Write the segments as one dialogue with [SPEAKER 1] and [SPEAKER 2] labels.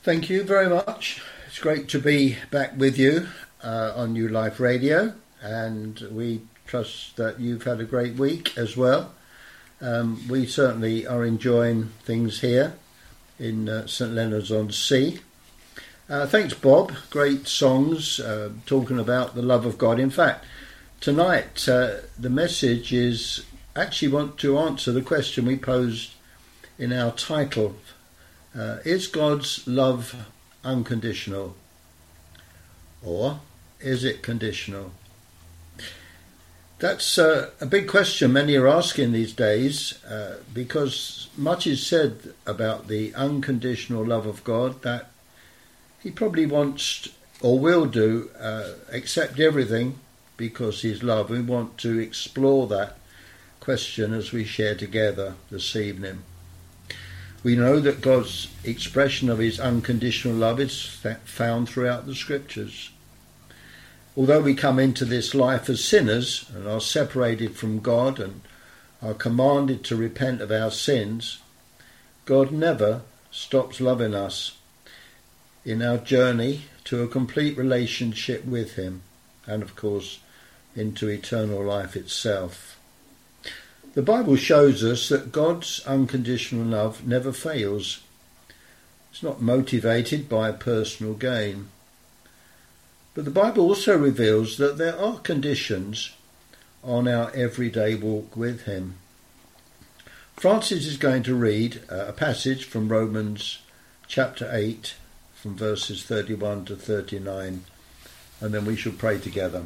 [SPEAKER 1] Thank you very much. It's great to be back with you on New Life Radio, and we trust that you've had a great week as well. We certainly are enjoying things here in St Leonard's on Sea. Thanks, Bob. Great songs talking about the love of God. In fact, tonight the message is actually want to answer the question we posed in our title. Is God's love unconditional, or is it conditional? That's a big question many are asking these days, because much is said about the unconditional love of God, that he probably wants or will do, accept everything because he's love. We want to explore that question as we share together this evening. We know that God's expression of his unconditional love is found throughout the scriptures. Although we come into this life as sinners and are separated from God and are commanded to repent of our sins, God never stops loving us in our journey to a complete relationship with him and, of course, into eternal life itself. The Bible shows us that God's unconditional love never fails. It's not motivated by personal gain. But the Bible also reveals that there are conditions on our everyday walk with him. Francis is going to read a passage from Romans chapter 8 from verses 31 to 39, and then we shall pray together.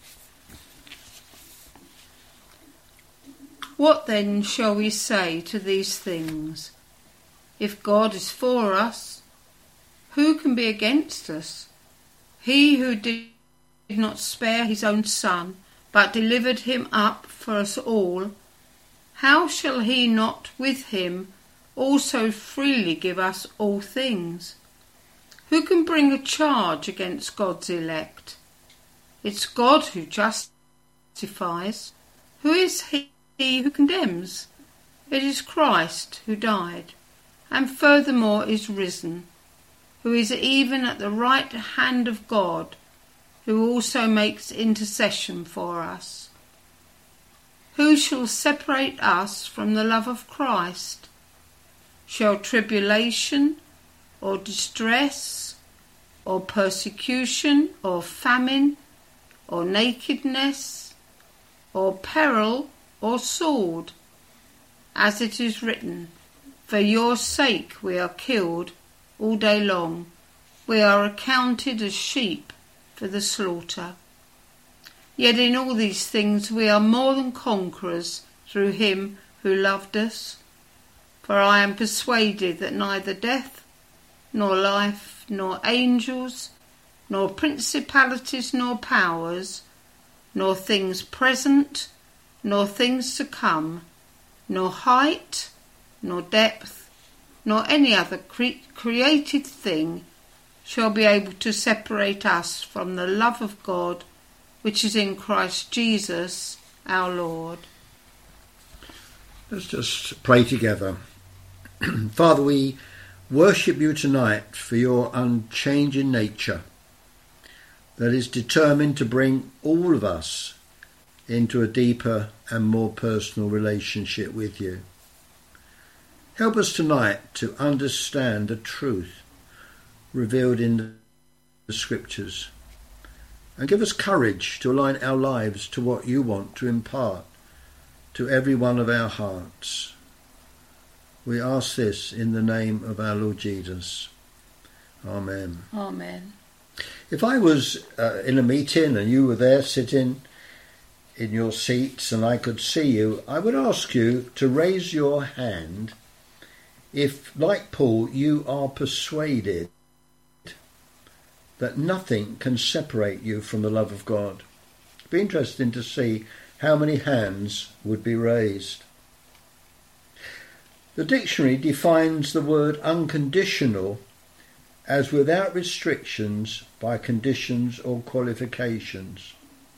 [SPEAKER 2] What then shall we say to these things? If God is for us, who can be against us? He who did not spare his own Son, but delivered him up for us all, how shall he not with him also freely give us all things? Who can bring a charge against God's elect? It's God who justifies. Who is he who condemns? It is Christ who died, and furthermore is risen, who is even at the right hand of God, who also makes intercession for us. Who shall separate us from the love of Christ? Shall tribulation, or distress, or persecution, or famine, or nakedness, or peril, or sword? As it is written, for your sake we are killed all day long. We are accounted as sheep for the slaughter. Yet in all these things we are more than conquerors through him who loved us. For I am persuaded that neither death, nor life, nor angels, nor principalities, nor powers, nor things present, nor things to come, nor height, nor depth, nor any other created thing shall be able to separate us from the love of God which is in Christ Jesus our Lord.
[SPEAKER 1] Let's just pray together. Father, we worship you tonight for your unchanging nature that is determined to bring all of us into a deeper and more personal relationship with you. Help us tonight to understand the truth revealed in the scriptures, and give us courage to align our lives to what you want to impart to every one of our hearts. We ask this in the name of our Lord Jesus. Amen.
[SPEAKER 2] Amen.
[SPEAKER 1] If I was in a meeting and you were there sitting in your seats and I could see you, I would ask you to raise your hand if, like Paul, you are persuaded that nothing can separate you from the love of God. It'd be interesting to see how many hands would be raised. The dictionary defines the word unconditional as without restrictions by conditions or qualifications.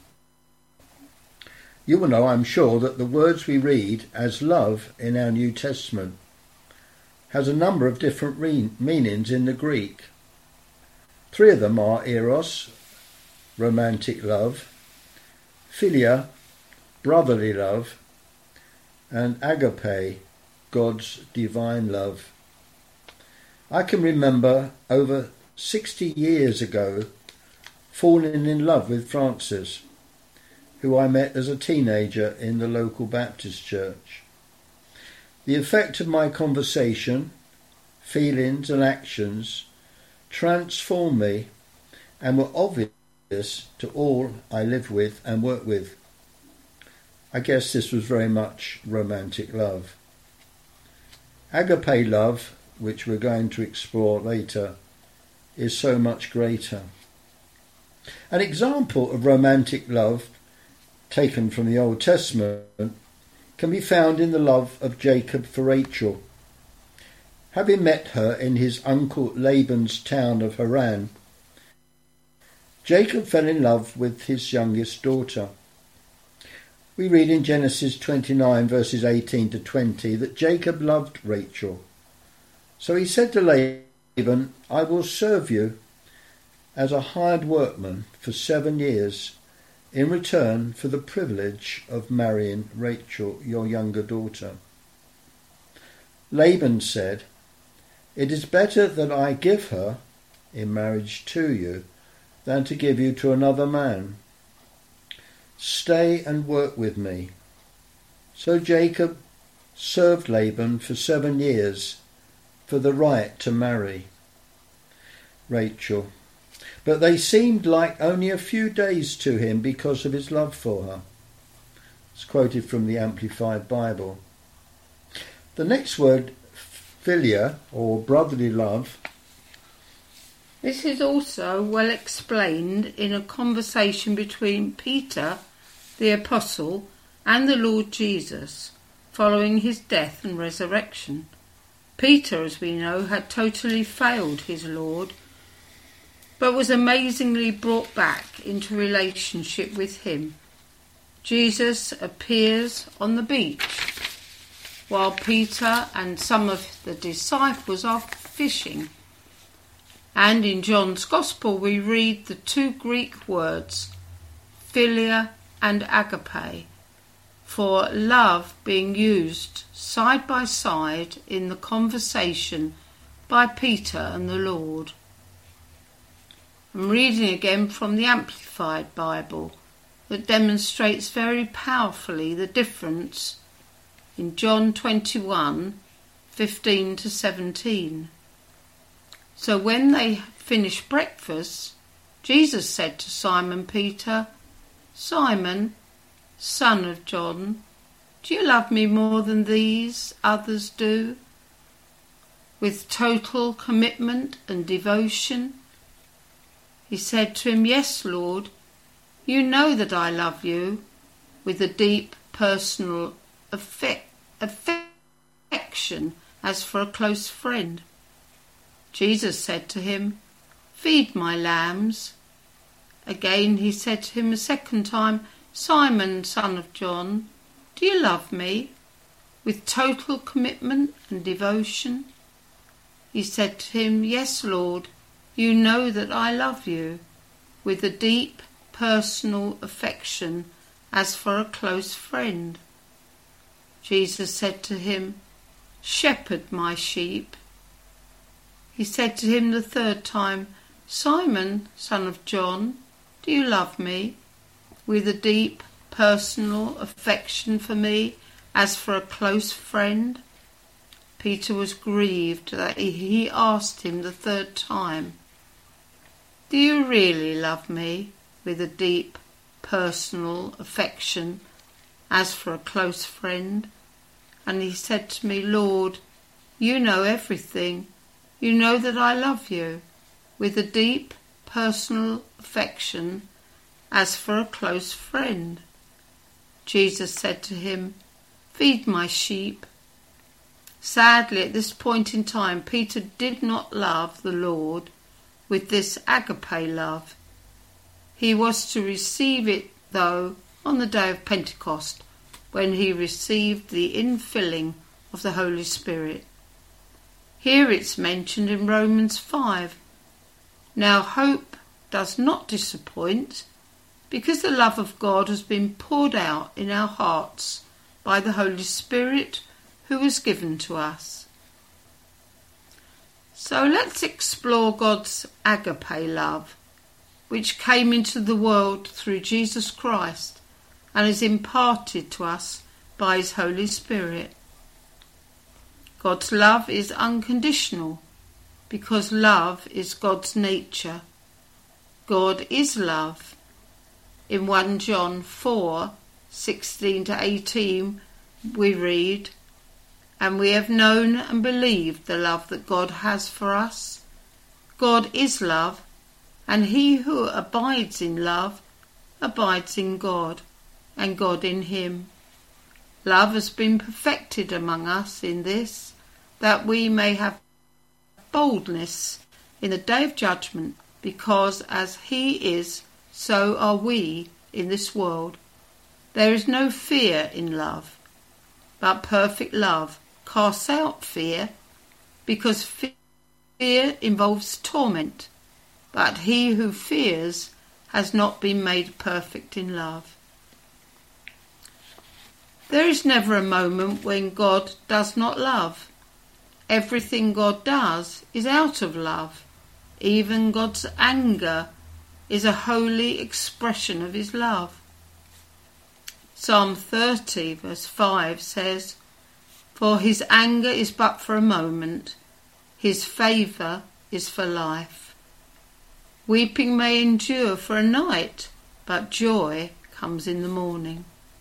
[SPEAKER 1] You will know, I'm sure, that the words we read as love in our New Testament has a number of different meanings in the Greek. 3 of them are eros, romantic love, philia, brotherly love, and agape, God's divine love. I can remember over 60 years ago falling in love with Frances, who I met as a teenager in the local Baptist church. The effect of my conversation, feelings and actions transformed me and were obvious to all I live with and work with. I guess this was very much romantic love. Agape love, which we're going to explore later, is so much greater. An example of romantic love taken from the Old Testament can be found in the love of Jacob for Rachel. Having met her in his uncle Laban's town of Haran, Jacob fell in love with his youngest daughter. We read in Genesis 29 verses 18 to 20 that Jacob loved Rachel. So he said to Laban, "I will serve you as a hired workman for 7 years in return for the privilege of marrying Rachel, your younger daughter." Laban said, "It is better that I give her in marriage to you than to give you to another man. Stay and work with me." So Jacob served Laban for 7 years for the right to marry Rachel. But they seemed like only a few days to him because of his love for her. It's quoted from the Amplified Bible. The next word, philia, or brotherly love.
[SPEAKER 2] This is also well explained in a conversation between Peter, the apostle, and the Lord Jesus, following his death and resurrection. Peter, as we know, had totally failed his Lord, but was amazingly brought back into relationship with him. Jesus appears on the beach while Peter and some of the disciples are fishing. And in John's Gospel we read the 2 Greek words, philia and agape, for love being used side by side in the conversation by Peter and the Lord. I'm reading again from the Amplified Bible that demonstrates very powerfully the difference in John 21:15 to 17. So when they finished breakfast, Jesus said to Simon Peter, "Simon, son of John, do you love me more than these others do? With total commitment and devotion?" He said to him, "Yes, Lord, you know that I love you," with a deep personal affection as for a close friend. Jesus said to him, "Feed my lambs." Again he said to him a second time, "Simon, son of John, do you love me?" With total commitment and devotion. He said to him, "Yes, Lord, you know that I love you," with a deep personal affection as for a close friend. Jesus said to him, "Shepherd my sheep." He said to him the third time, "Simon, son of John, do you love me?" with a deep personal affection for me as for a close friend. Peter was grieved that he asked him the third time, "Do you really love me?" with a deep personal affection as for a close friend. And he said to me, "Lord, you know everything. You know that I love you," with a deep personal affection as for a close friend. Jesus said to him, "Feed my sheep." Sadly, at this point in time, Peter did not love the Lord with this agape love. He was to receive it, though, on the day of Pentecost, when he received the infilling of the Holy Spirit. Here it's mentioned in Romans 5. Now hope does not disappoint, because the love of God has been poured out in our hearts by the Holy Spirit who was given to us. So let's explore God's agape love, which came into the world through Jesus Christ and is imparted to us by his Holy Spirit. God's love is unconditional because love is God's nature. God is love. In 1 John 4:16-18 we read, "And we have known and believed the love that God has for us. God is love, and he who abides in love abides in God, and God in him. Love has been perfected among us in this, that we may have boldness in the day of judgment, because as he is, so are we in this world. There is no fear in love, but perfect love casts out fear, because fear involves torment, but he who fears has not been made perfect in love." There is never a moment when God does not love. Everything God does is out of love. Even God's anger is a holy expression of his love. Psalm 30 verse 5 says, "For his anger is but for a moment, his favour is for life. Weeping may endure for a night, but joy comes in the morning."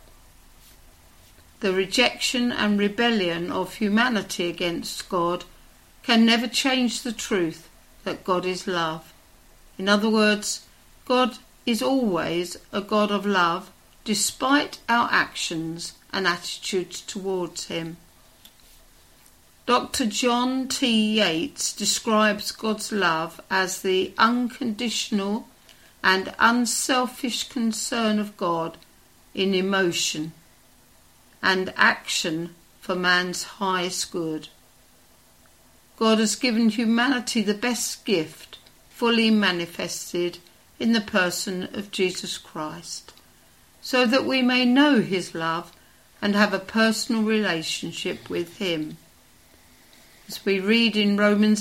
[SPEAKER 2] The rejection and rebellion of humanity against God can never change the truth that God is love. In other words, God is always a God of love, despite our actions and attitudes towards him. Dr. John T. Yates describes God's love as the unconditional and unselfish concern of God in emotion and action for man's highest good. God has given humanity the best gift, fully manifested in the person of Jesus Christ, so that we may know his love and have a personal relationship with him. As we read in Romans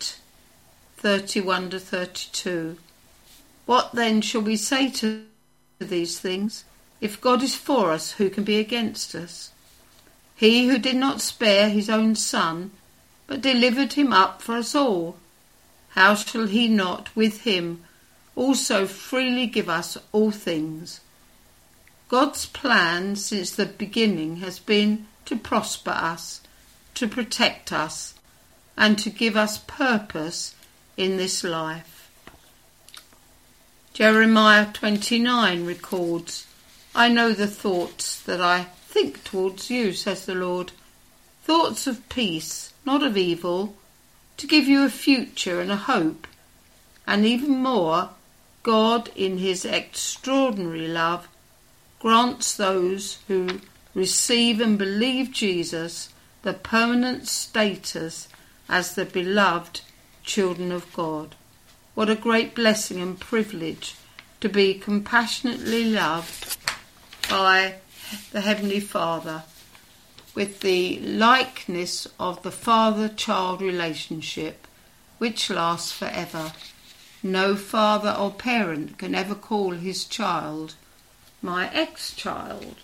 [SPEAKER 2] 8:31-32, "What then shall we say to these things? If God is for us, who can be against us? He who did not spare his own son, but delivered him up for us all, how shall he not with him also freely give us all things?" God's plan since the beginning has been to prosper us, to protect us, and to give us purpose in this life. Jeremiah 29 records, "I know the thoughts that I think towards you, says the Lord, thoughts of peace, not of evil, to give you a future and a hope." And even more, God, in his extraordinary love, grants those who receive and believe Jesus the permanent status as the beloved children of God. What a great blessing and privilege to be compassionately loved by the Heavenly Father, with the likeness of the father-child relationship which lasts forever. No father or parent can ever call his child my ex-child.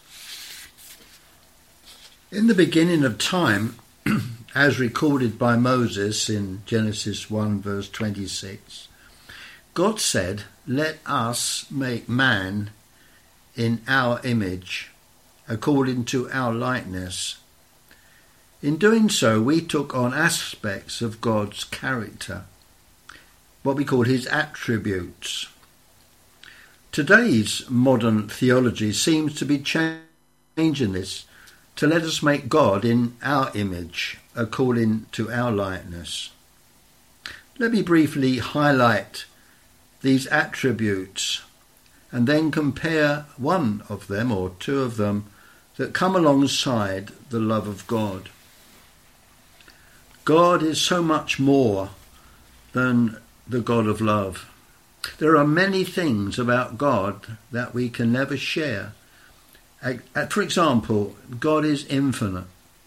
[SPEAKER 1] In the beginning of time, as recorded by Moses in Genesis 1 verse 26, God said, "Let us make man in our image, according to our likeness." In doing so, we took on aspects of God's character, what we call his attributes. Today's modern theology seems to be changing this to let us make God in our image, according to our likeness. Let me briefly highlight these attributes and then compare one of them or two of them that come alongside the love of God. God is so much more than the God of love. There are many things about God that we can never share. For example, God is infinite.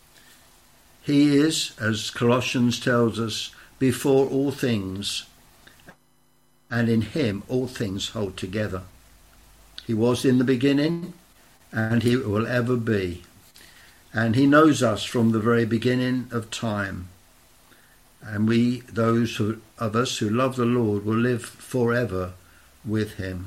[SPEAKER 1] He is, as Colossians tells us, before all things, and in him all things hold together. He was in the beginning, and he will ever be. And he knows us from the very beginning of time. And we, those of us who love the Lord, will live forever with him.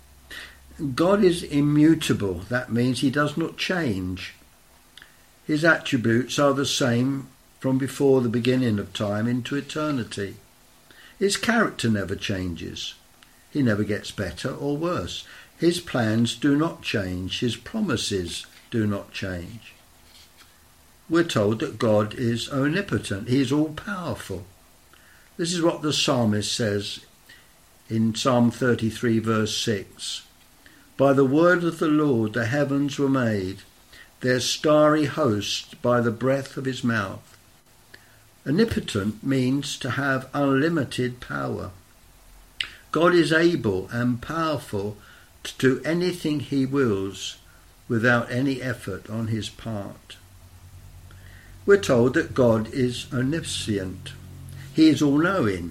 [SPEAKER 1] God is immutable. That means he does not change. His attributes are the same from before the beginning of time into eternity. His character never changes. He never gets better or worse. His plans do not change. His promises do not change. We're told that God is omnipotent. He is all-powerful. This is what the psalmist says in Psalm 33 verse 6. By the word of the Lord the heavens were made, their starry host by the breath of his mouth. Omnipotent means to have unlimited power. God is able and powerful to do anything he wills without any effort on his part. We're told that God is omniscient. He is all-knowing.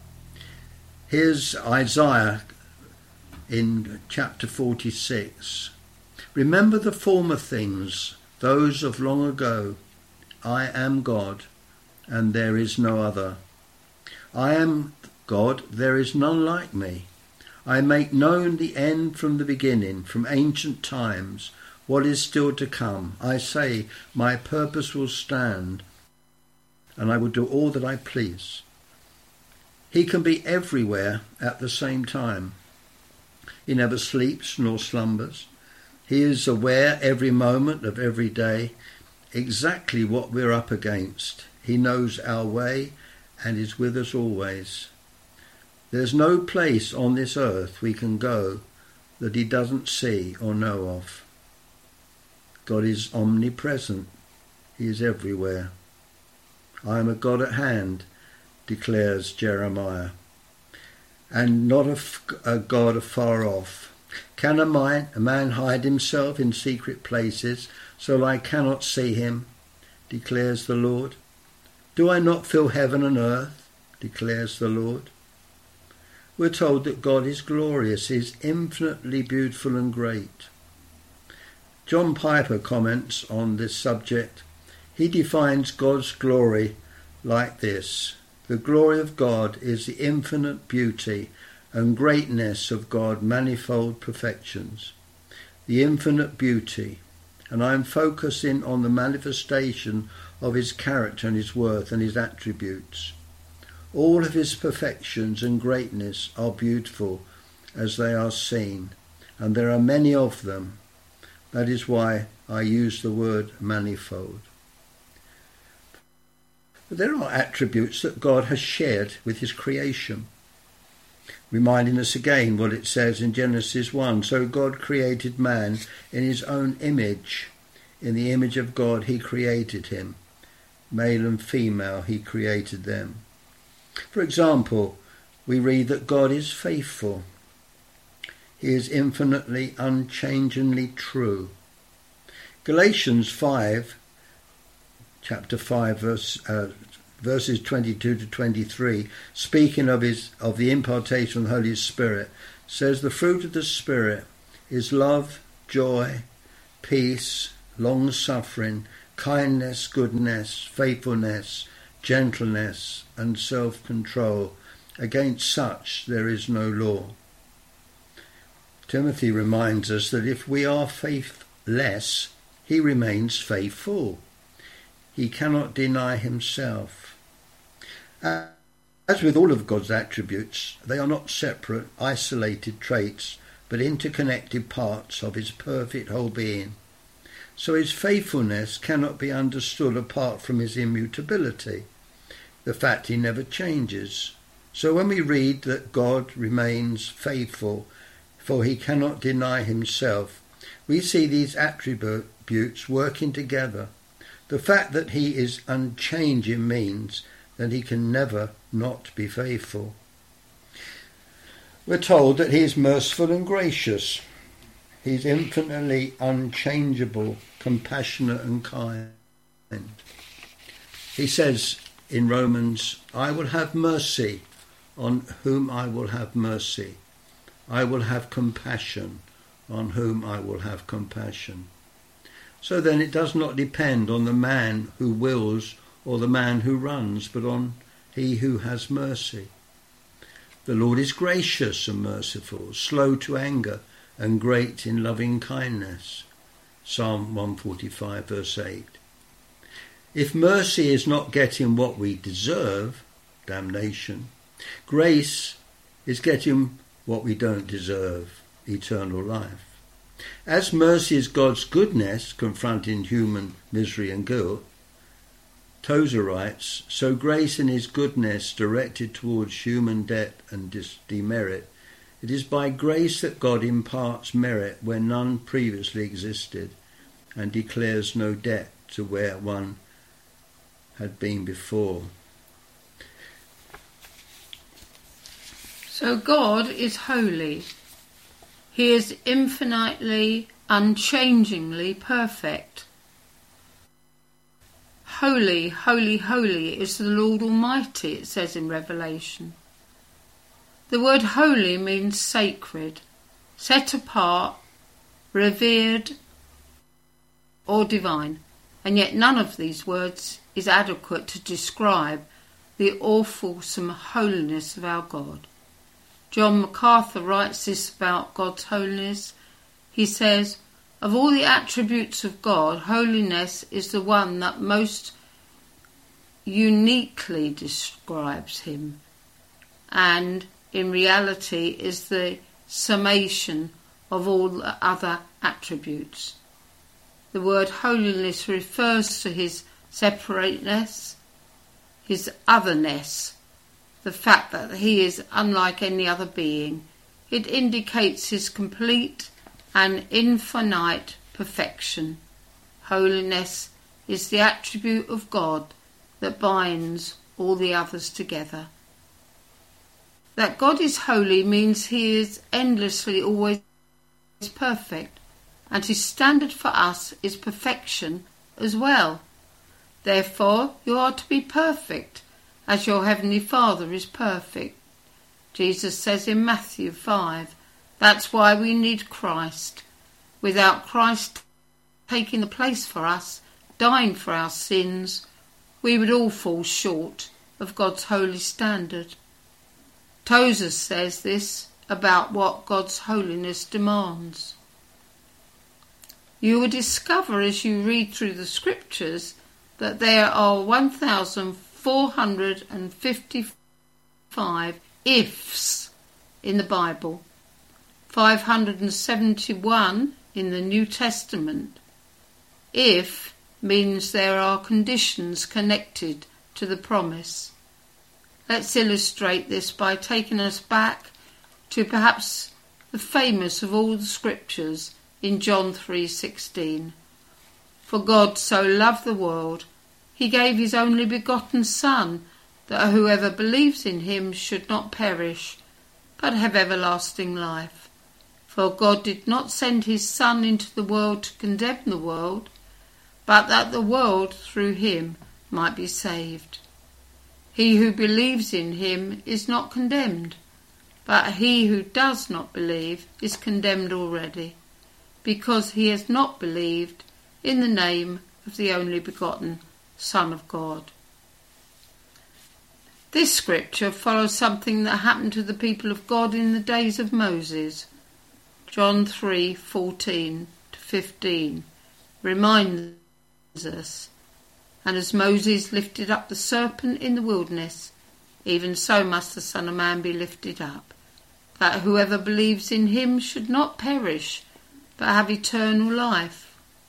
[SPEAKER 1] Here's Isaiah in chapter 46. Remember the former things, those of long ago. I am God, and there is no other. I am God, there is none like me. I make known the end from the beginning, from ancient times, what is still to come. I say, my purpose will stand, and I will do all that I please. He can be everywhere at the same time. He never sleeps nor slumbers. He is aware every moment of every day exactly what we're up against. He knows our way and is with us always. There's no place on this earth we can go that he doesn't see or know of. God is omnipresent. He is everywhere. I am a God at hand, declares Jeremiah, and not a God afar off. Can a man hide himself in secret places so I cannot see him, declares the Lord? Do I not fill heaven and earth, declares the Lord? We're told that God is glorious, he is infinitely beautiful and great. John Piper comments on this subject. He defines God's glory like this: the glory of God is the infinite beauty and greatness of God's manifold perfections. The infinite beauty, and I am focusing on the manifestation of his character and his worth and his attributes. All of his perfections and greatness are beautiful as they are seen, and there are many of them. That is why I use the word manifold. But there are attributes that God has shared with his creation, reminding us again what it says in Genesis 1. So God created man in his own image. In the image of God he created him. Male and female he created them. For example, we read that God is faithful. He is infinitely, unchangingly true. Galatians 5, chapter 5, verses 22 to 23, speaking of the impartation of the Holy Spirit, says the fruit of the Spirit is love, joy, peace, long-suffering, kindness, goodness, faithfulness, gentleness, and self-control. Against such there is no law. Timothy reminds us that if we are faithless, he remains faithful. He cannot deny himself. As with all of God's attributes, they are not separate, isolated traits, but interconnected parts of his perfect whole being. So his faithfulness cannot be understood apart from his immutability, the fact he never changes. So when we read that God remains faithful, for he cannot deny himself, we see these attributes working together. The fact that he is unchanging means then he can never not be faithful. We're told that he is merciful and gracious. He's infinitely unchangeable, compassionate and kind. He says in Romans, I will have mercy on whom I will have mercy. I will have compassion on whom I will have compassion. So then it does not depend on the man who wills or the man who runs, but on he who has mercy. The Lord is gracious and merciful, slow to anger and great in loving kindness. Psalm 145 verse 8. If mercy is not getting what we deserve, damnation, grace is getting what we don't deserve, eternal life. As mercy is God's goodness confronting human misery and guilt, Tozer writes, so grace in his goodness directed towards human debt and demerit, it is by grace that God imparts merit where none previously existed and declares no debt to where one had been before.
[SPEAKER 2] So God is holy. He is infinitely, unchangingly perfect. Holy, holy, holy is the Lord Almighty, it says in Revelation. The word holy means sacred, set apart, revered, or divine, and yet none of these words is adequate to describe the awfulsome holiness of our God. John MacArthur writes this about God's holiness. He says, of all the attributes of God, holiness is the one that most uniquely describes him, and in reality is the summation of all the other attributes. The word holiness refers to his separateness, his otherness, the fact that he is unlike any other being. It indicates his complete and infinite perfection. Holiness is the attribute of God that binds all the others together. That God is holy means he is endlessly always perfect, and his standard for us is perfection as well. Therefore, you are to be perfect, as your heavenly Father is perfect. Jesus says in Matthew 5, that's why we need Christ. Without Christ taking the place for us, dying for our sins, we would all fall short of God's holy standard. Tozer says this about what God's holiness demands. You will discover as you read through the scriptures that there are 1,455 ifs in the Bible, 571 in the New Testament. If means there are conditions connected to the promise. Let's illustrate this by taking us back to perhaps the famous of all the scriptures in John 3:16. For God so loved the world, he gave his only begotten Son, that whoever believes in him should not perish, but have everlasting life. For God did not send his Son into the world to condemn the world, but that the world through him might be saved. He who believes in him is not condemned, but he who does not believe is condemned already, because he has not believed in the name of the only begotten Son of God. This scripture follows something that happened to the people of God in the days of Moses. John 3:14-15 reminds us, and as Moses lifted up the serpent in the wilderness, even so must the Son of Man be lifted up, that whoever believes in him should not perish, but have eternal life.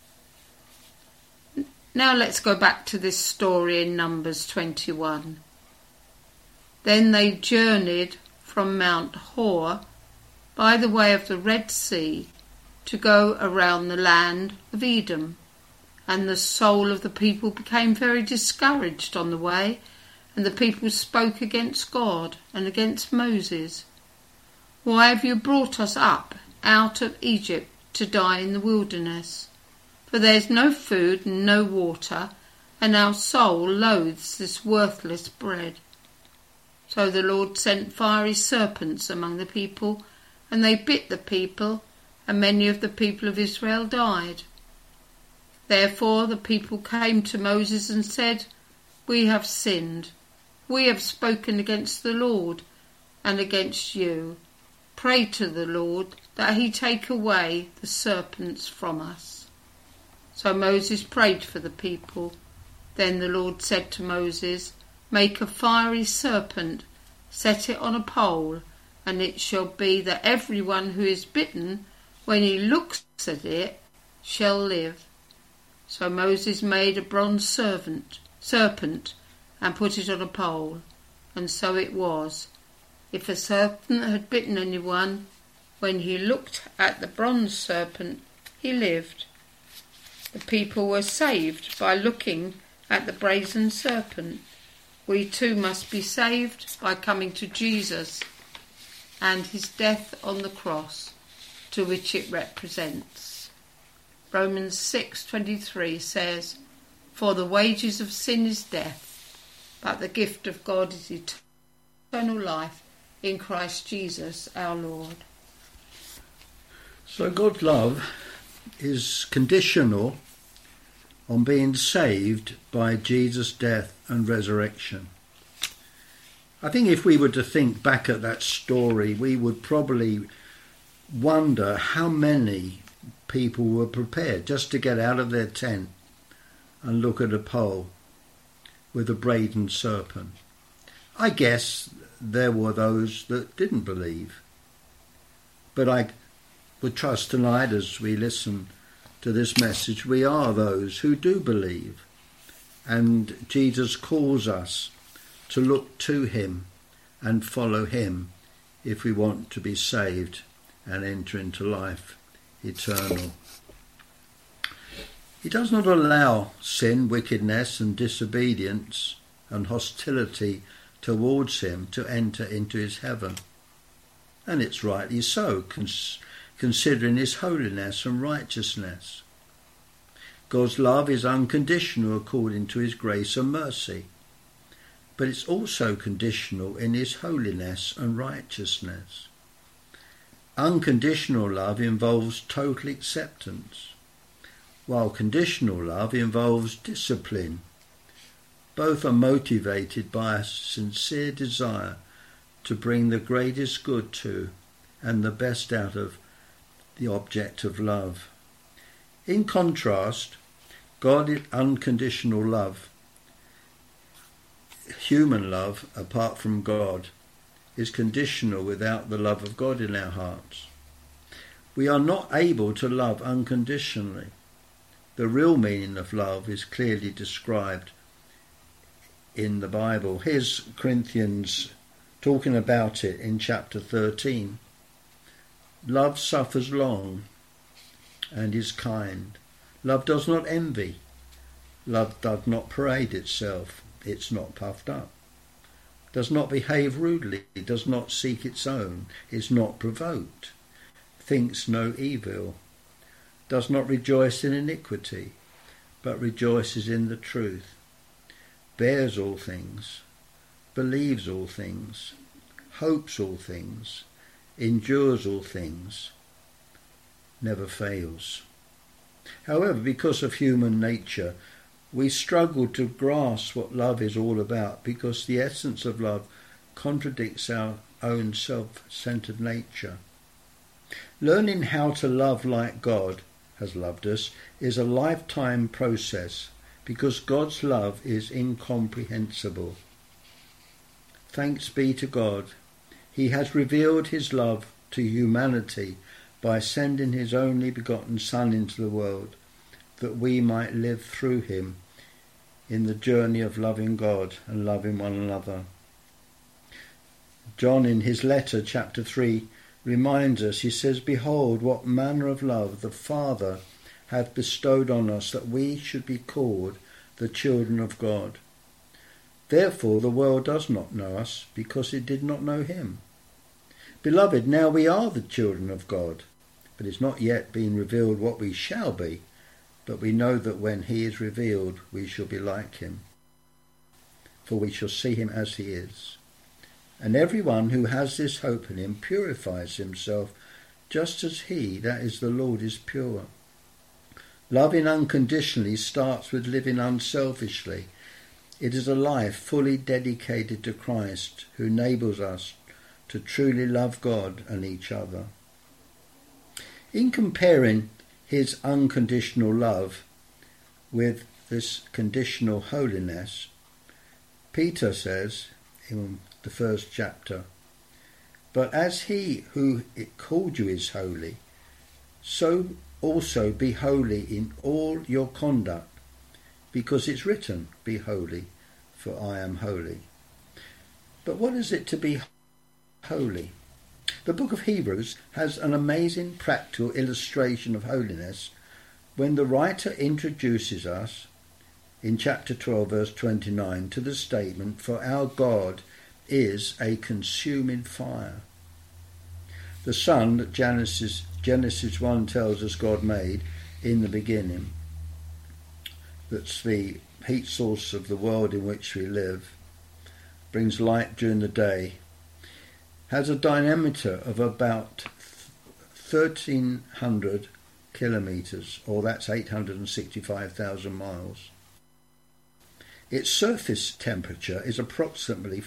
[SPEAKER 2] Now let's go back to this story in Numbers 21. Then they journeyed from Mount Hor by the way of the Red Sea to go around the land of Edom. And the soul of the people became very discouraged on the way, And the people spoke against God and against Moses. Why have you brought us up out of Egypt to die in the wilderness? For there is no food and no water, and our soul loathes this worthless bread. So the Lord sent fiery serpents among the people, and they bit the people, and many of the people of Israel died. Therefore the people came to Moses and said, We have sinned. We have spoken against the Lord and against you. Pray to the Lord that he take away the serpents from us. So Moses prayed for the people. Then the Lord said to Moses, Make a fiery serpent, set it on a pole, and it shall be that everyone who is bitten, when he looks at it, shall live. So Moses made a bronze serpent, and put it on a pole, and so it was. If a serpent had bitten anyone, when he looked at the bronze serpent, he lived. The people were saved by looking at the brazen serpent. We too must be saved by coming to Jesus and his death on the cross, to which it represents. Romans 6:23 says, For the wages of sin is death, but the gift of God is eternal life in Christ Jesus our Lord.
[SPEAKER 1] So God's love is conditional on being saved by Jesus' death and resurrection. I think if we were to think back at that story, we would probably wonder how many people were prepared just to get out of their tent and look at a pole with a brazen serpent. I guess there were those that didn't believe. But I would trust tonight as we listen to this message, we are those who do believe. And Jesus calls us to look to him and follow him if we want to be saved and enter into life eternal. He does not allow sin, wickedness and disobedience and hostility towards him to enter into his heaven. And it's rightly so, considering his holiness and righteousness. God's love is unconditional according to his grace and mercy, but it's also conditional in his holiness and righteousness. Unconditional love involves total acceptance, while conditional love involves discipline. Both are motivated by a sincere desire to bring the greatest good to and the best out of the object of love. In contrast, God's unconditional love, human love apart from God, is conditional without the love of God in our hearts. We are not able to love unconditionally. The real meaning of love is clearly described in the Bible. Here's Corinthians talking about it in chapter 13. Love suffers long and is kind. Love does not envy. Love does not parade itself. It's not puffed up. Does not behave rudely. Does not seek its own. Is not provoked. Thinks no evil. Does not rejoice in iniquity, but rejoices in the truth. Bears all things. Believes all things. Hopes all things. Endures all things. Never fails. However, because of human nature, we struggle to grasp what love is all about, because the essence of love contradicts our own self-centered nature. Learning how to love like God has loved us is a lifetime process, because God's love is incomprehensible. Thanks be to God. He has revealed his love to humanity by sending his only begotten Son into the world, that we might live through him in the journey of loving God and loving one another. John, in his letter, chapter 3, reminds us, he says, Behold, what manner of love the Father hath bestowed on us, that we should be called the children of God. Therefore the world does not know us, because it did not know him. Beloved, now we are the children of God, but it's not yet been revealed what we shall be, but we know that when he is revealed we shall be like him, for we shall see him as he is. And everyone who has this hope in him purifies himself just as he, that is the Lord, is pure. Loving unconditionally starts with living unselfishly. It is a life fully dedicated to Christ, who enables us to truly love God and each other. In comparing his unconditional love with this conditional holiness, Peter says in the first chapter, "But as he who called you is holy, so also be holy in all your conduct, because it's written, 'Be holy, for I am holy.'" But what is it to be holy? The book of Hebrews has an amazing practical illustration of holiness when the writer introduces us in chapter 12 verse 29 to the statement, "For our God is a consuming fire." The sun that Genesis 1 tells us God made in the beginning, that's the heat source of the world in which we live, brings light during the day, has a diameter of about 1,300 kilometres, or that's 865,000 miles. Its surface temperature is approximately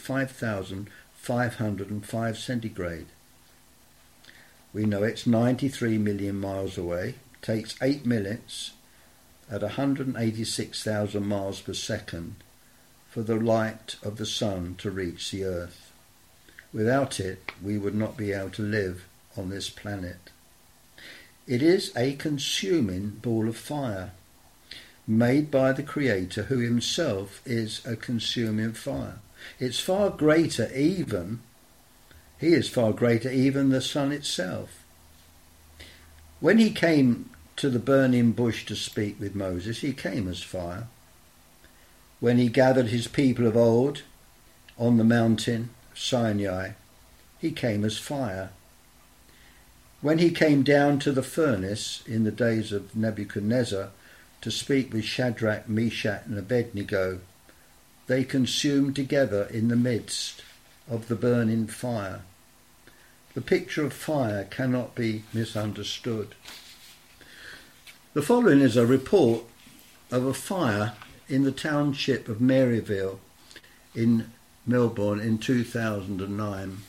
[SPEAKER 1] 5,505 centigrade. We know it's 93 million miles away, takes 8 minutes at 186,000 miles per second for the light of the sun to reach the earth. Without it, we would not be able to live on this planet. It is a consuming ball of fire, made by the Creator, who himself is a consuming fire. It's far greater even, he is far greater even the sun itself. When he came to the burning bush to speak with Moses, he came as fire. When he gathered his people of old on the mountain Sinai, he came as fire. When he came down to the furnace in the days of Nebuchadnezzar to speak with Shadrach, Meshach and Abednego, they consumed together in the midst of the burning fire. The picture of fire cannot be misunderstood. The following is a report of a fire in the township of Maryville in Melbourne in 2009.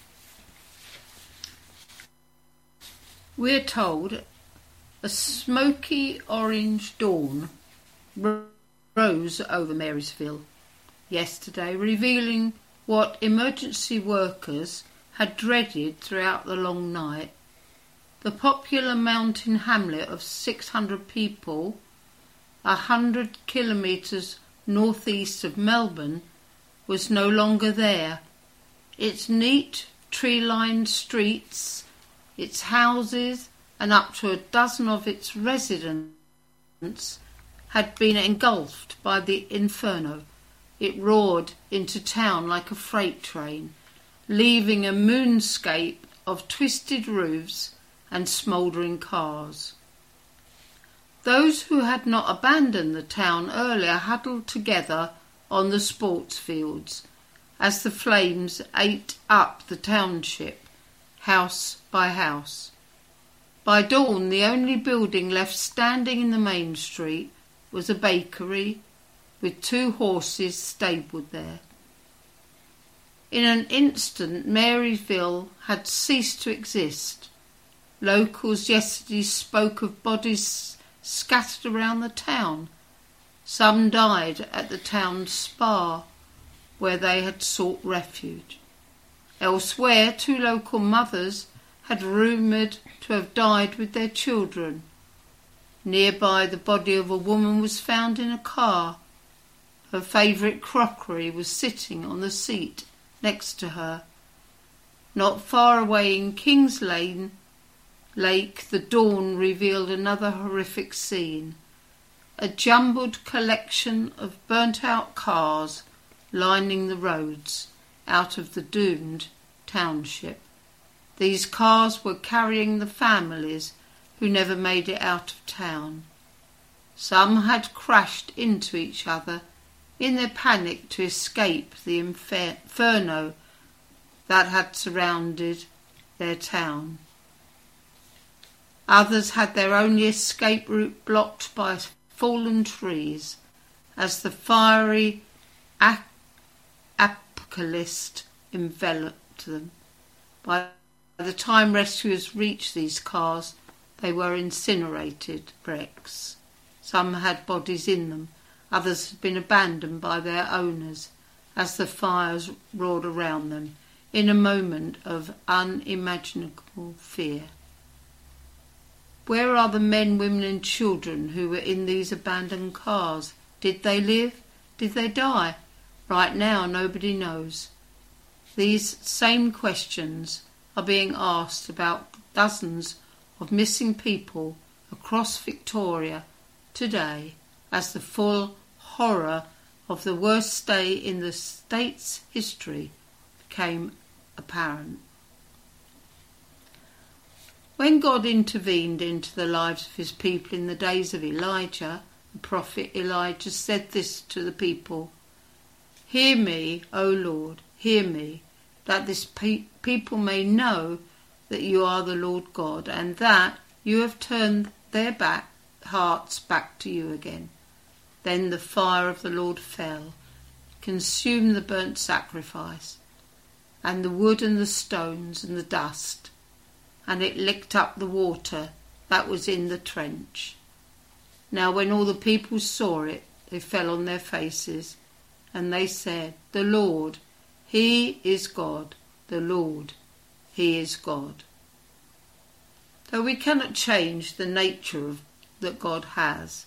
[SPEAKER 2] We're told a smoky orange dawn rose over Marysville yesterday, revealing what emergency workers had dreaded throughout the long night. The popular mountain hamlet of 600 people, 100 kilometres northeast of Melbourne, was no longer there. Its neat, tree-lined streets, its houses, and up to a dozen of its residents had been engulfed by the inferno. It roared into town like a freight train, leaving a moonscape of twisted roofs and smouldering cars. Those who had not abandoned the town earlier huddled together on the sports fields as the flames ate up the township, house by house. By dawn, the only building left standing in the main street was a bakery with 2 horses stabled there. In an instant, Maryville had ceased to exist. Locals yesterday spoke of bodies scattered around the town. Some died at the town's spa, where they had sought refuge. Elsewhere, 2 local mothers had rumoured to have died with their children. Nearby, the body of a woman was found in a car. Her favourite crockery was sitting on the seat next to her. Not far away in Kings Lane Lake, the dawn revealed another horrific scene. A jumbled collection of burnt-out cars lining the roads out of the doomed township. These cars were carrying the families who never made it out of town. Some had crashed into each other in their panic to escape the inferno that had surrounded their town. Others had their only escape route blocked by fallen trees as the fiery apocalypse enveloped them. By the time rescuers reached these cars, they were incinerated wrecks. Some had bodies in them, others had been abandoned by their owners as the fires roared around them in a moment of unimaginable fear. Where are the men, women and children who were in these abandoned cars? Did they live? Did they die? Right now nobody knows. These same questions are being asked about dozens of missing people across Victoria today as the full horror of the worst day in the state's history became apparent. When God intervened into the lives of his people in the days of Elijah, the prophet Elijah said this to the people: "Hear me, O Lord, hear me, that this people may know that you are the Lord God, and that you have turned their hearts back to you again." Then the fire of the Lord fell, consumed the burnt sacrifice, and the wood and the stones and the dust, and it licked up the water that was in the trench. Now when all the people saw it, they fell on their faces, and they said, "The Lord, he is God. The Lord, he is God." Though we cannot change the nature that God has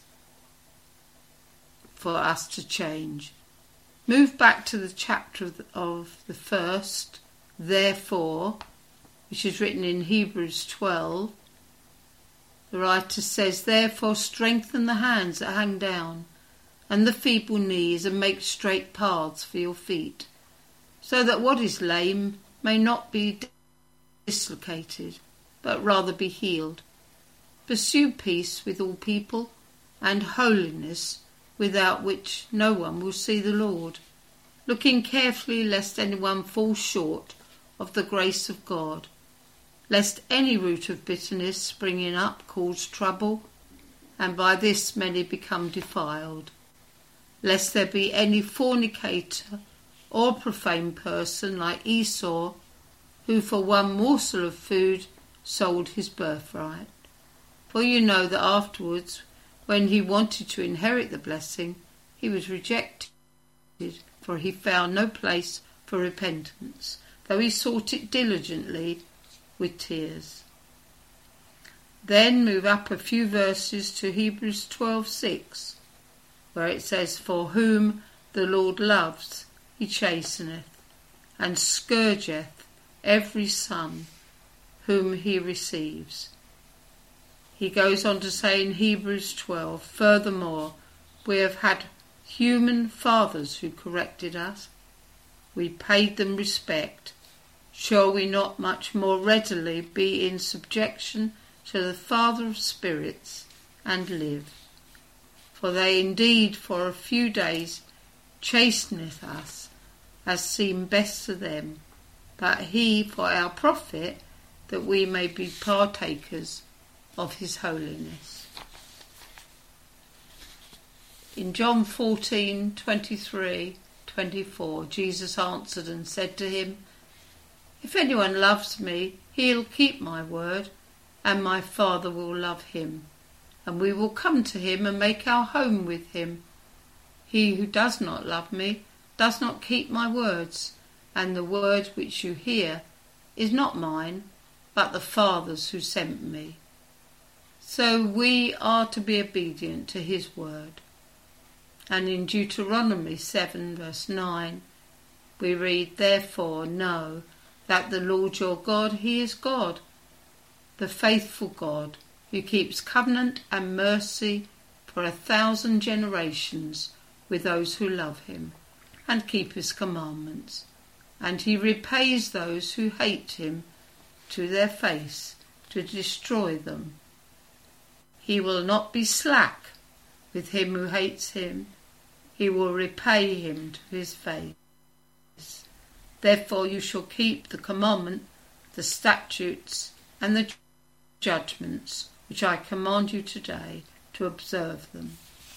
[SPEAKER 2] for us to change. Move back to the chapter of the first, therefore, which is written in Hebrews 12. The writer says, "Therefore strengthen the hands that hang down, and the feeble knees, and make straight paths for your feet, so that what is lame may not be dislocated, but rather be healed. Pursue peace with all people, and holiness, without which no one will see the Lord, looking carefully lest anyone fall short of the grace of God, lest any root of bitterness springing up cause trouble, and by this many become defiled, lest there be any fornicator or profane person like Esau, who for one morsel of food sold his birthright. For you know that afterwards, when he wanted to inherit the blessing, he was rejected, for he found no place for repentance, though he sought it diligently with tears." Then move up a few verses to Hebrews 12:6, where it says, "For whom the Lord loves, he chasteneth, and scourgeth every son whom he receives." He goes on to say in Hebrews 12, "Furthermore, we have had human fathers who corrected us. We paid them respect. Shall we not much more readily be in subjection to the Father of spirits and live? For they indeed for a few days chasteneth us, as seemed best to them, but he for our profit, that we may be partakers of his holiness." In John 14:23-24, Jesus answered and said to him, "If anyone loves me, he'll keep my word, and my Father will love him, and we will come to him and make our home with him. He who does not love me does not keep my words, and the word which you hear is not mine, but the Father's who sent me." So we are to be obedient to his word. And in Deuteronomy 7:9, we read, "Therefore know that the Lord your God, he is God, the faithful God, who keeps covenant and mercy for 1,000 generations with those who love him, and keep his commandments. And he repays those who hate him to their face, to destroy them. He will not be slack with him who hates him. He will repay him to his face. Therefore you shall keep the commandment, the statutes, and the judgments which I command you today, to observe them.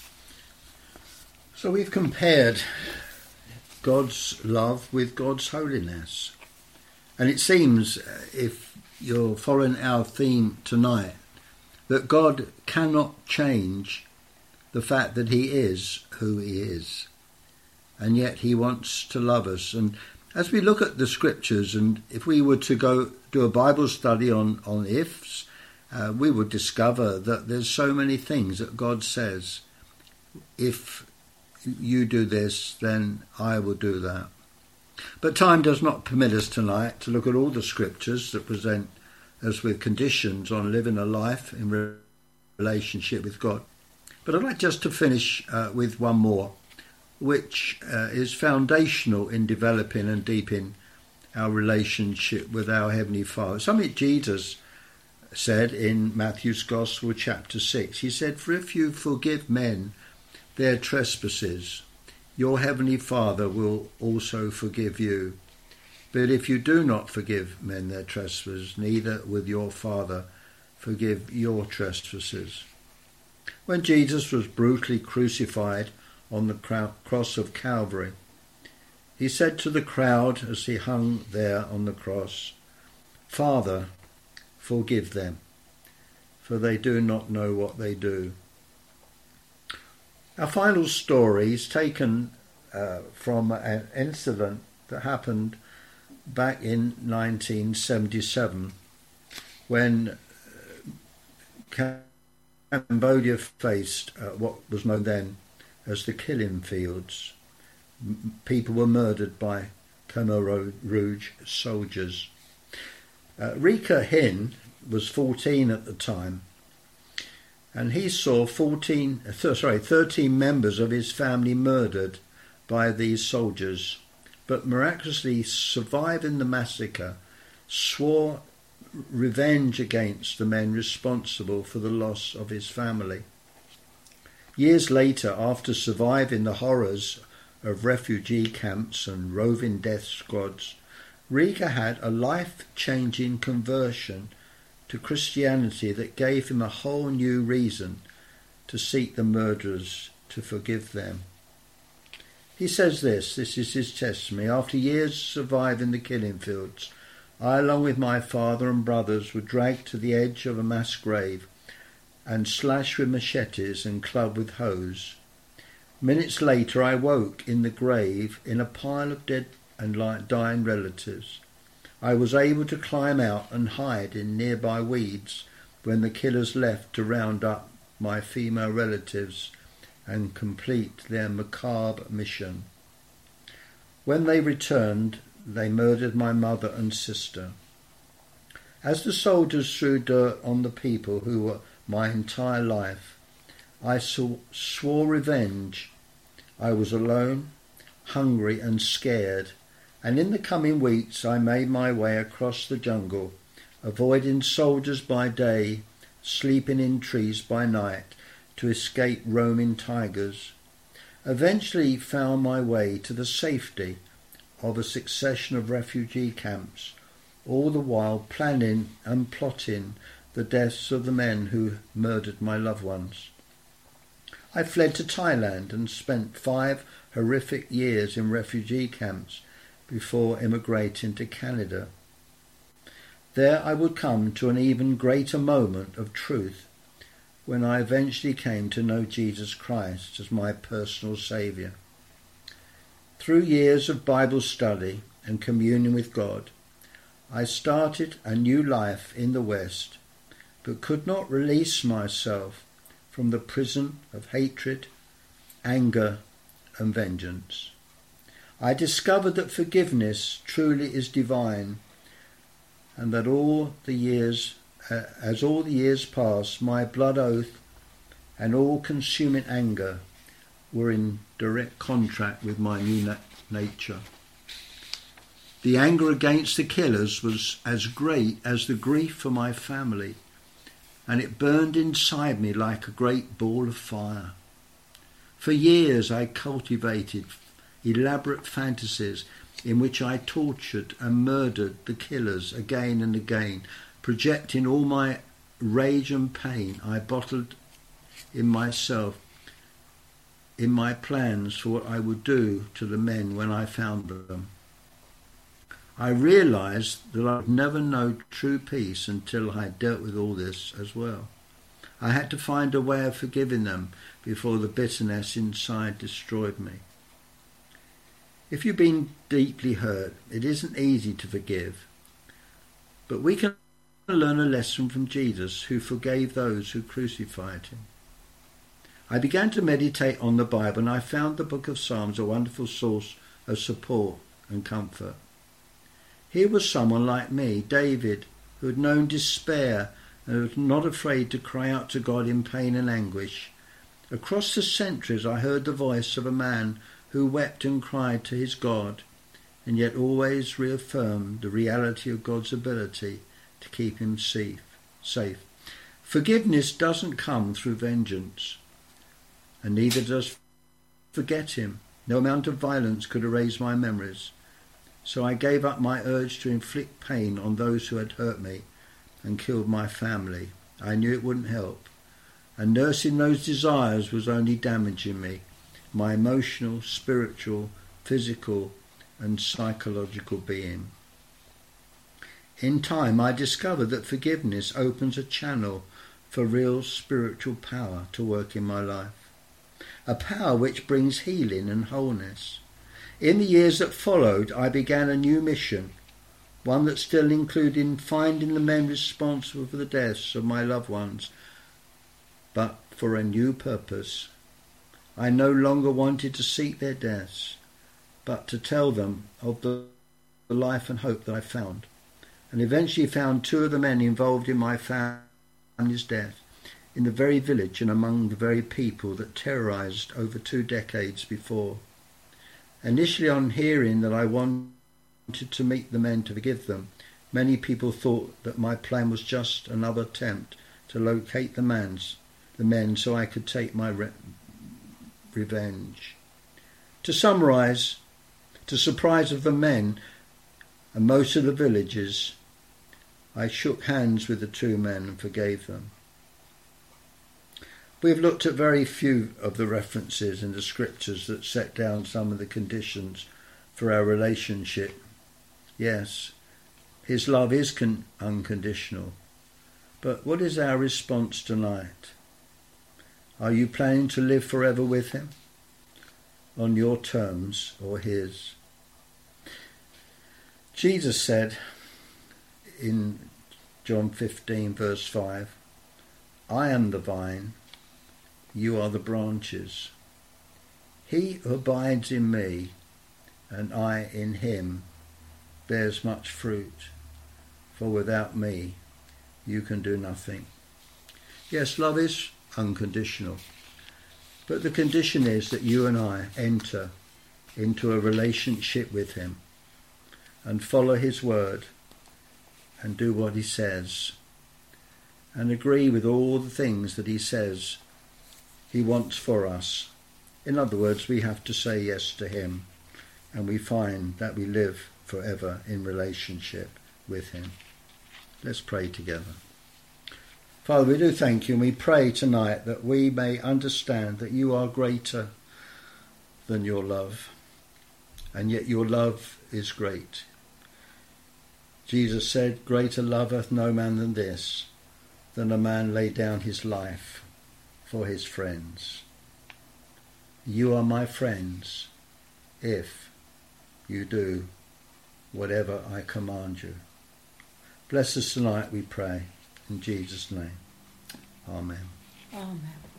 [SPEAKER 1] So we've compared God's love with God's holiness. And it seems, if you're following our theme tonight, that God cannot change the fact that he is who he is. And yet he wants to love us. And as we look at the scriptures, and if we were to go do a Bible study on ifs, we would discover that there's so many things that God says. If you do this, then I will do that. But time does not permit us tonight to look at all the scriptures that present us with conditions on living a life in relationship with God. But I'd like just to finish with one more, which is foundational in developing and deepening our relationship with our Heavenly Father. Something Jesus said in Matthew's Gospel, chapter 6. He said, "For if you forgive men their trespasses, your Heavenly Father will also forgive you. But if you do not forgive men their trespasses, neither will your Father forgive your trespasses." When Jesus was brutally crucified on the cross of Calvary, he said to the crowd as he hung there on the cross, "Father, forgive them, for they do not know what they do." Our final story is taken from an incident that happened back in 1977 when Cambodia faced what was known then as the killing fields. People were murdered by Khmer Rouge soldiers. Rika Hin was 14 at the time, and he saw 13 members of his family murdered by these soldiers, but miraculously surviving the massacre, swore revenge against the men responsible for the loss of his family. Years later, after surviving the horrors of refugee camps and roving death squads, Rika had a life-changing conversion to Christianity that gave him a whole new reason to seek the murderers to forgive them. He says this is his testimony: "After years surviving the killing fields, I, along with my father and brothers, were dragged to the edge of a mass grave and slashed with machetes and clubbed with hoes. Minutes later I woke in the grave in a pile of dead and dying relatives. I was able to climb out and hide in nearby weeds when the killers left to round up my female relatives and complete their macabre mission. When they returned, they murdered my mother and sister. As the soldiers threw dirt on the people who were my entire life, I swore revenge. I was alone, hungry and scared, and in the coming weeks I made my way across the jungle, avoiding soldiers by day, sleeping in trees by night to escape roaming tigers. Eventually found my way to the safety of a succession of refugee camps, all the while planning and plotting the deaths of the men who murdered my loved ones. I fled to Thailand and spent 5 horrific years in refugee camps before immigrating to Canada. There I would come to an even greater moment of truth when I eventually came to know Jesus Christ as my personal Saviour. Through years of Bible study and communion with God, I started a new life in the West, but could not release myself from the prison of hatred, anger, and vengeance. I discovered that forgiveness truly is divine, and that as all the years passed, my blood oath and all-consuming anger were in direct contrast with my nature. The anger against the killers was as great as the grief for my family, and it burned inside me like a great ball of fire. For years I cultivated elaborate fantasies in which I tortured and murdered the killers again and again, projecting all my rage and pain I bottled in myself, in my plans for what I would do to the men when I found them. I realised that I would never know true peace until I had dealt with all this as well. I had to find a way of forgiving them before the bitterness inside destroyed me. If you've been deeply hurt, it isn't easy to forgive, but we can learn a lesson from Jesus, who forgave those who crucified him. I began to meditate on the Bible, and I found the book of Psalms a wonderful source of support and comfort. Here was someone like me, David, who had known despair and was not afraid to cry out to God in pain and anguish. Across the centuries I heard the voice of a man who wept and cried to his God, and yet always reaffirmed the reality of God's ability to keep him safe. Forgiveness doesn't come through vengeance, and neither does forget him. No amount of violence could erase my memories. So I gave up my urge to inflict pain on those who had hurt me and killed my family. I knew it wouldn't help, and nursing those desires was only damaging me, my emotional, spiritual, physical and psychological being. In time I discovered that forgiveness opens a channel for real spiritual power to work in my life, a power which brings healing and wholeness. In the years that followed, I began a new mission, one that still included finding the men responsible for the deaths of my loved ones, but for a new purpose. I no longer wanted to seek their deaths, but to tell them of the life and hope that I found, and eventually found 2 of the men involved in my family's death in the very village and among the very people that terrorised over 2 decades before. Initially, on hearing that I wanted to meet the men to forgive them, many people thought that my plan was just another attempt to locate the men so I could take my revenge. To summarise, to surprise of the men and most of the villagers, I shook hands with the 2 men and forgave them. We've looked at very few of the references in the scriptures that set down some of the conditions for our relationship. Yes, his love is unconditional. But what is our response tonight? Are you planning to live forever with him? On your terms or his? Jesus said in John 15 verse 5, I am the vine, you are the branches. He who abides in me and I in him bears much fruit, for without me you can do nothing. Yes, love is unconditional, but the condition is that you and I enter into a relationship with him and follow his word and do what he says and agree with all the things that he says he wants for us. In other words, we have to say yes to him, and we find that we live forever in relationship with him. Let's pray together. Father, we do thank you, and we pray tonight that we may understand that you are greater than your love, and yet your love is great. Jesus said, greater love hath no man than this, than a man lay down his life for his friends. You are my friends if you do whatever I command you. Bless us tonight, we pray, in Jesus' name. Amen.
[SPEAKER 2] Amen.